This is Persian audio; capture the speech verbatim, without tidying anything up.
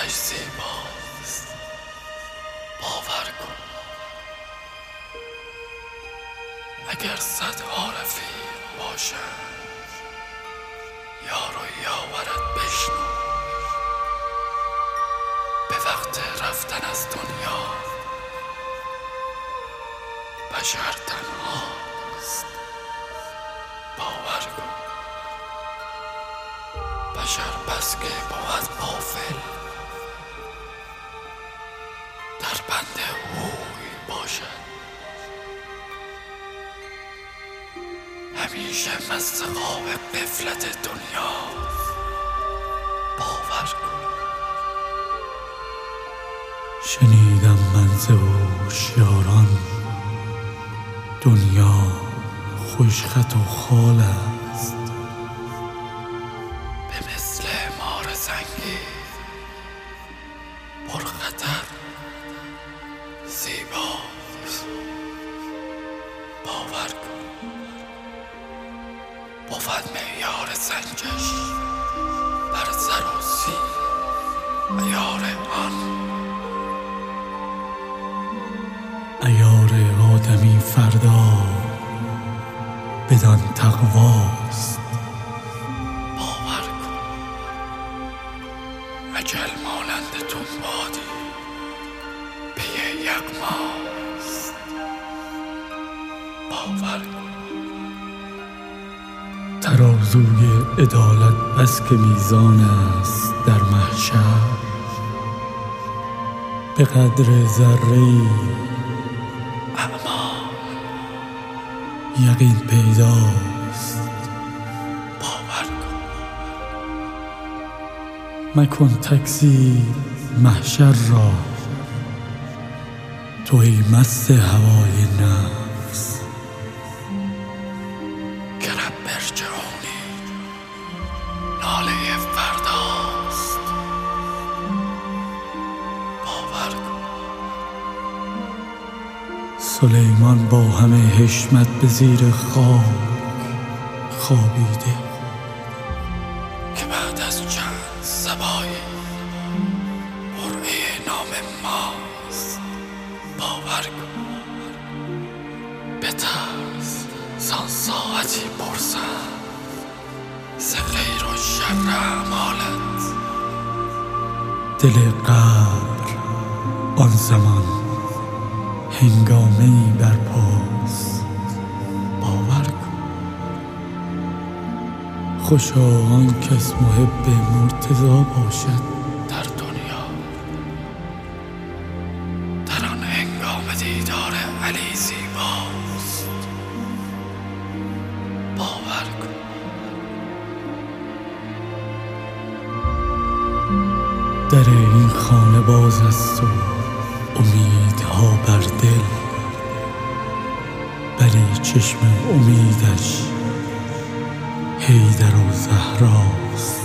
روزش زیباست. باور کن اگر صدها رفیق باشند یار و یاورت بشنو. به وقت رفتن از دنیا بشر تنهاست. باور کن بشر بس که بود غافل در بند اوی باشد. همیشه مست خواب غفلت دنیا. باور کن شنیدم من ز هوشیاران دنیا خوشخط و خال است. به مثل مار زنگی پرخطر زیباست. باور کن بود معیار سنجش بر زر و سیم عیار آن. عیار آدمی فردا بدان تقواست. باور کن اجل مانند تنبادی پی یغماست. باور کن ترازوی عدالت بس که میزان است در محشر. به قدر ذره‌ای اعمال یقین پیداست. باور کن مکن تکذیب محشر را تو ای مست هوای نفس. که رب ارجعونی ناله فرداست. باور کن سلیمان با همه حشمت به زیر خاک خوابیده. که بعد از چند صبایی برعه نام ماست. باور کن بترس زان ساعتی پرسند ز خیر و شر اعمالت. دل قبر آن زمان هنگامه‌ای برپاست. باور کن خوشا آن کس محب مرتضی باشد در دنیا در آن هنگام دیدار علی زیباست. باور کن در این خانه باز است و امیدها بر دل. ولی چشم امیدش حیدر و زهراست.